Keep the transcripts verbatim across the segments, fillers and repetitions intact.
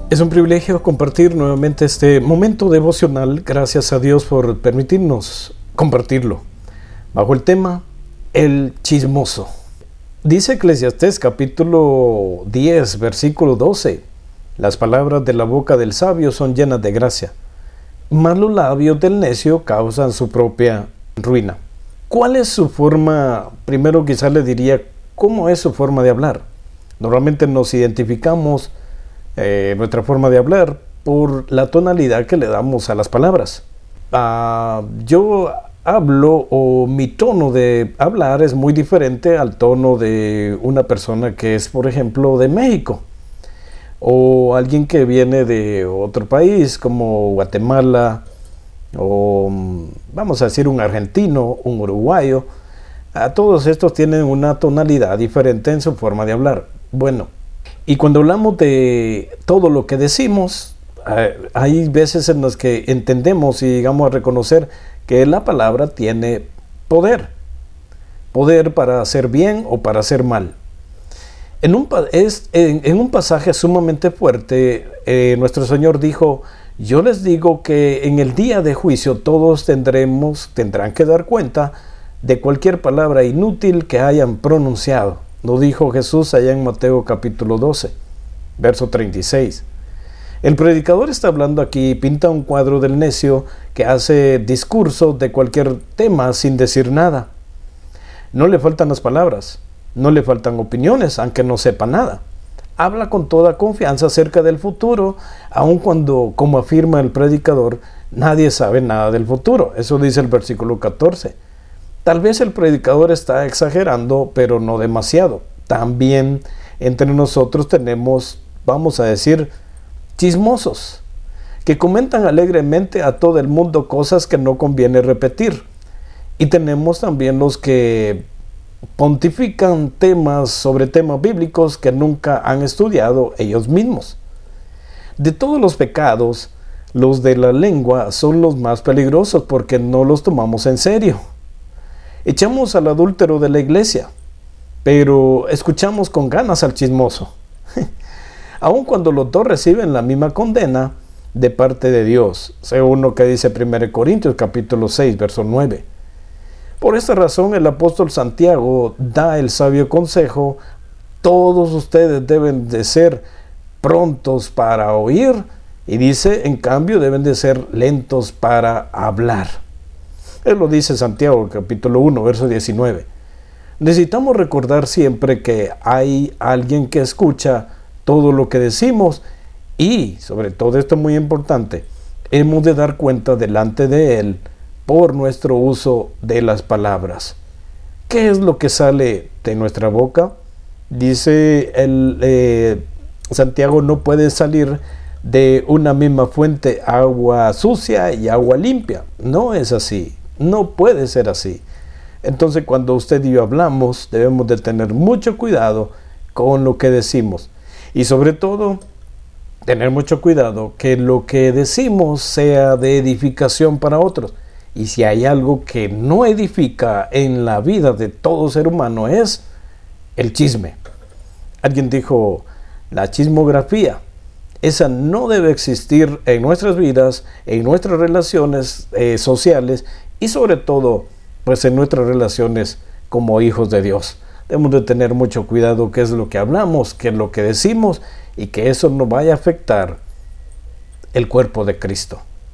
Es un privilegio compartir nuevamente este momento devocional. Gracias a Dios por permitirnos compartirlo. Bajo el tema, el chismoso. Dice Eclesiastés capítulo diez, versículo doce. Las palabras de la boca del sabio son llenas de gracia, mas los labios del necio causan su propia ruina. ¿Cuál es su forma? Primero quizás le diría, ¿cómo es su forma de hablar? Normalmente nos identificamos Eh, nuestra forma de hablar por la tonalidad que le damos a las palabras. Uh, yo hablo o mi tono de hablar es muy diferente al tono de una persona que es, por ejemplo, de México, o alguien que viene de otro país como Guatemala, o vamos a decir un argentino, un uruguayo. A todos estos tienen una tonalidad diferente en su forma de hablar. Bueno, y cuando hablamos de todo lo que decimos, hay veces en las que entendemos y llegamos a reconocer que la palabra tiene poder. Poder para hacer bien o para hacer mal. En un, es, en, en un pasaje sumamente fuerte, eh, nuestro Señor dijo, yo les digo que en el día de juicio todos tendremos, tendrán que dar cuenta de cualquier palabra inútil que hayan pronunciado. Lo dijo Jesús allá en Mateo capítulo doce, verso treinta y seis. El predicador está hablando aquí y pinta un cuadro del necio que hace discursos de cualquier tema sin decir nada. No le faltan las palabras, no le faltan opiniones, aunque no sepa nada. Habla con toda confianza acerca del futuro, aun cuando, como afirma el predicador, nadie sabe nada del futuro. Eso dice el versículo catorce. Tal vez el predicador está exagerando, pero no demasiado. También entre nosotros tenemos, vamos a decir, chismosos, que comentan alegremente a todo el mundo cosas que no conviene repetir. Y tenemos también los que pontifican temas sobre temas bíblicos que nunca han estudiado ellos mismos. De todos los pecados, los de la lengua son los más peligrosos porque no los tomamos en serio. Echamos al adúltero de la iglesia, pero escuchamos con ganas al chismoso. Aun cuando los dos reciben la misma condena de parte de Dios, según lo que dice primera Corintios capítulo seis, verso nueve. Por esta razón el apóstol Santiago da el sabio consejo, todos ustedes deben de ser prontos para oír, y dice, en cambio, deben de ser lentos para hablar. Él lo dice Santiago, capítulo uno, verso diecinueve. Necesitamos recordar siempre que hay alguien que escucha todo lo que decimos y, sobre todo esto es muy importante, hemos de dar cuenta delante de Él por nuestro uso de las palabras. ¿Qué es lo que sale de nuestra boca? Dice el, eh, Santiago, no puede salir de una misma fuente agua sucia y agua limpia. No es así. No puede ser así. Entonces, cuando usted y yo hablamos, debemos de tener mucho cuidado con lo que decimos. Y sobre todo, tener mucho cuidado que lo que decimos sea de edificación para otros. Y si hay algo que no edifica en la vida de todo ser humano es el chisme. Alguien dijo, la chismografía. Esa no debe existir en nuestras vidas, en nuestras relaciones eh, sociales y sobre todo pues en nuestras relaciones como hijos de Dios. Debemos de tener mucho cuidado qué es lo que hablamos, qué es lo que decimos y que eso no vaya a afectar el cuerpo de Cristo,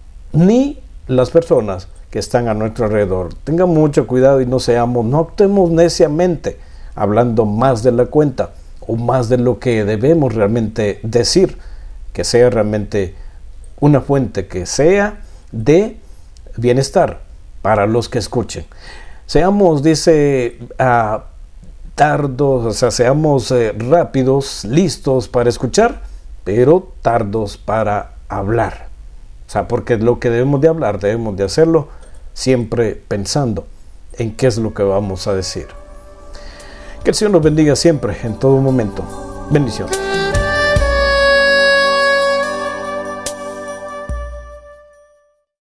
ni las personas que están a nuestro alrededor. Tengan mucho cuidado y no seamos, no actuemos neciamente hablando más de la cuenta o más de lo que debemos realmente decir, que sea realmente una fuente que sea de bienestar para los que escuchen. Seamos, dice, uh, tardos, o sea, seamos eh, rápidos, listos para escuchar, pero tardos para hablar. O sea, porque lo que debemos de hablar, debemos de hacerlo siempre pensando en qué es lo que vamos a decir. Que el Señor nos bendiga siempre, en todo momento. Bendiciones.